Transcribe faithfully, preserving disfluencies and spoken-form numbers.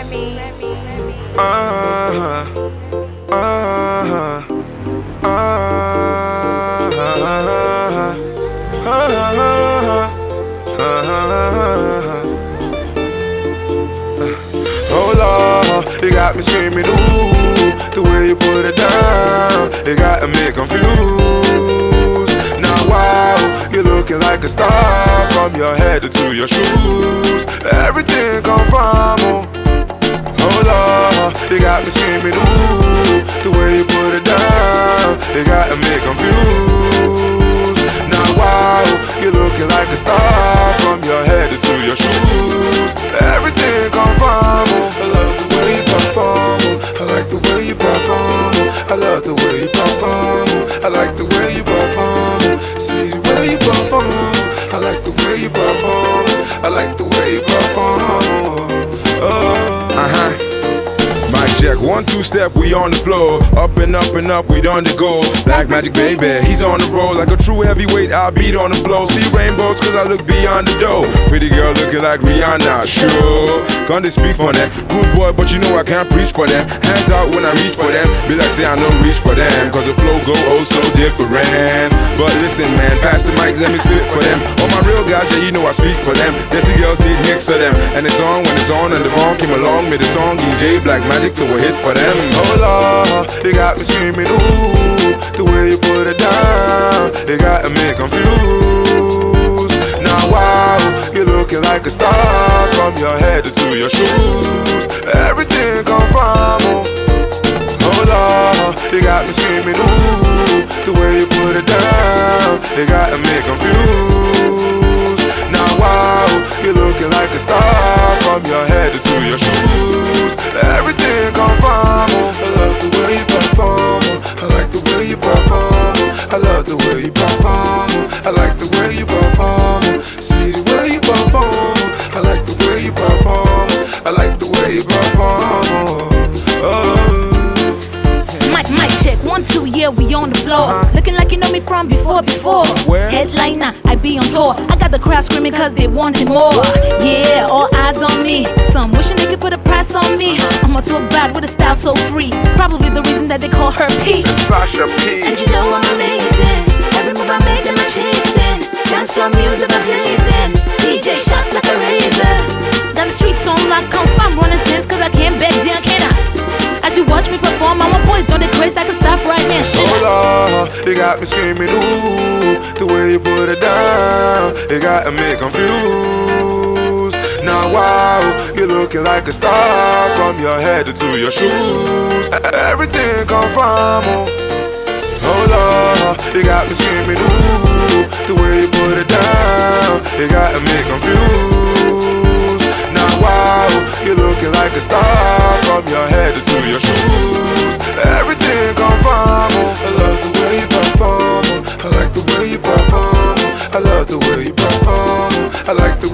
Uh-huh. Uh-huh. Oh Lord, you got me screaming, ooh, the way you put it down, it got me confused. Now wow, you're looking like a star from your head to your shoes. Everything come from, oh, oh Lord, you got me screaming, ooh, the way you put it down, it got me confused. Now wow, you're looking like a star from your head to your shoes. Everything come from, oh, I love the way you perform, oh, I like the way you perform, oh, I love the way you perform, oh, I like the way you perform, oh, see the way you perform, oh, I like the way you perform, oh, I like the way you perform, oh, oh. Uh-huh. Mic check, one, two step, we on the floor. Up and up and up, we done to go. Black Magic baby, he's on the roll. Like a true heavyweight, I'll beat on the floor. See rainbows cause I look beyond the door. Pretty girl looking like Rihanna, sure. Gonna speak for them. Good boy, but you know I can't preach for them. Hands out when I reach for them. Be like say I don't reach for them, cause the flow go oh so different. But listen man, pass the mic, let me spit for them. All my real guys, yeah you know I speak for them. Dirty girls need mix of them. And it's on when it's on and the ball came along. Made the song D J Black Magic to a hit for them. Oh Lord, you got me screaming, ooh, the way you put it down, it got me confused. Now wow, you're looking like a star from your head to your shoes. Everything come from, oh, oh Lord, you got me screaming, ooh, the way you put it down, it got me confused. Now wow, you're looking like a star from your head to your shoes. Everything come from, oh, I love the way you perform, oh, I like the way you perform, oh, I love the way you perform, oh, I like the way you perform, oh, see the way you perform, oh, I like the way you perform, oh, I like the way you perform, oh, oh. Mic, mic check, one, two, yeah, we on the floor. Uh-huh. Looking like you know me from before, before. Where? Headliner, I be on tour. I got the crowd screaming cause they wanted more. Yeah, all eyes on me. Some wishing they could put a price on me. I'm a tour bad with a style so free. Probably the reason that they call her P. Sasha P. And you know I'm amazing. Every move I make, them I chasing. Dance floor music I'm blazing. D J shot like a razor. Got the streets on lock, confirm running tens cause I can't back down, can I? As you watch me perform, all my boys don't crazy, I can stop right now. Shit. Oh Lord, you got me screaming, ooh, the way you put it down, it got me confused. Now wow, you're looking like a star from your head to your shoes. Everything come from, oh, oh Lord, you got me screaming, ooh, the way you put it down, it got me confused. Now wow, you're looking like a star from your head to your shoes. Everything come from, oh, I love the way you perform, oh, I like the way you perform, oh, I love the way you perform, oh, I like the